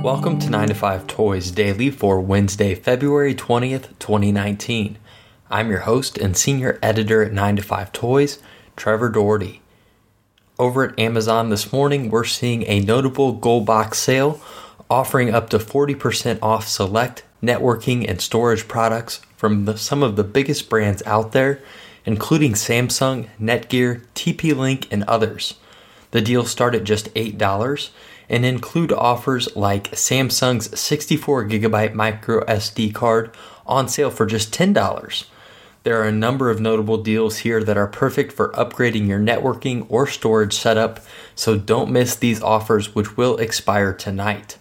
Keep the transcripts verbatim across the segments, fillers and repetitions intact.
Welcome to nine to five Toys Daily for Wednesday, February twentieth, twenty nineteen. I'm your host and senior editor at nine to five Toys, Trevor Doherty. Over at Amazon this morning, we're seeing a notable gold box sale offering up to forty percent off select networking and storage products from the, some of the biggest brands out there, including Samsung, Netgear, T P-Link, and others. The deals start at just eight dollars and include offers like Samsung's sixty-four gigabyte micro S D card on sale for just ten dollars. There are a number of notable deals here that are perfect for upgrading your networking or storage setup, so don't miss these offers, which will expire tonight.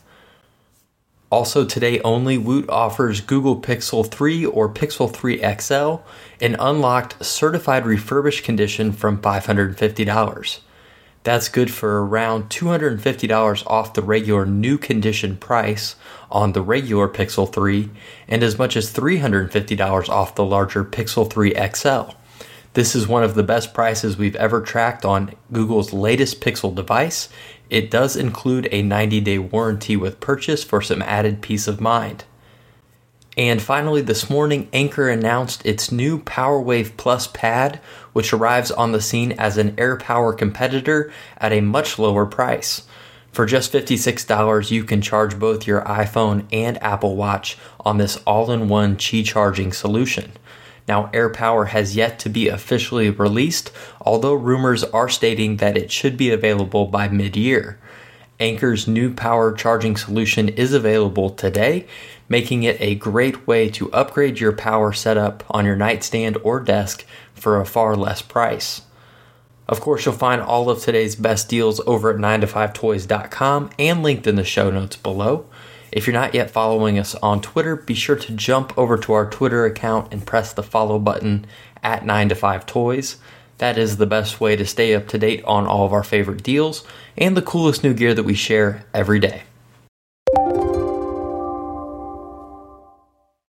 Also today only, Woot offers Google Pixel three or Pixel three X L in unlocked certified refurbished condition from five hundred fifty dollars. That's good for around two hundred fifty dollars off the regular new condition price on the regular Pixel three and as much as three hundred fifty dollars off the larger Pixel three X L. This is one of the best prices we've ever tracked on Google's latest Pixel device. It does include a ninety day warranty with purchase for some added peace of mind. And finally, this morning, Anker announced its new PowerWave Plus pad, which arrives on the scene as an AirPower competitor at a much lower price. For just fifty-six dollars, you can charge both your iPhone and Apple Watch on this all-in-one Qi charging solution. Now, AirPower has yet to be officially released, although rumors are stating that it should be available by mid-year. Anker's new power charging solution is available today, making it a great way to upgrade your power setup on your nightstand or desk for a far less price. Of course, you'll find all of today's best deals over at nine to five toys dot com and linked in the show notes below. If you're not yet following us on Twitter, be sure to jump over to our Twitter account and press the follow button at nine to five toys. That is the best way to stay up to date on all of our favorite deals and the coolest new gear that we share every day.